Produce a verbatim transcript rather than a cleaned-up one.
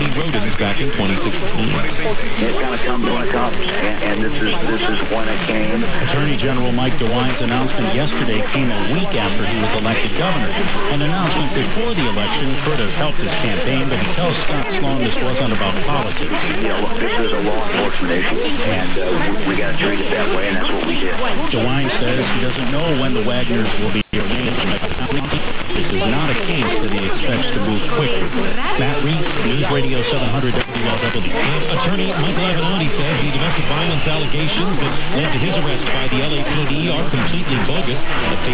he wrote in back in twenty sixteen. It's going to come when it comes, and, and this is this is when it came. Attorney General Mike DeWine's announcement yesterday came a week after he was elected governor. An announcement before the election could have helped his campaign, but he tells Scott Sloan this wasn't about politics. You know, look, this is a law enforcement issue, and uh, we, we got to treat it that way, and that's what we did. DeWine says he doesn't know when the Wagners will be arraigned. This is not a case that he expects to move quickly. Matt Reese, News Radio seven hundred W L W. And attorney Michael Avenatti says the domestic violence allegations that led to his arrest by the L A P D are completely bogus.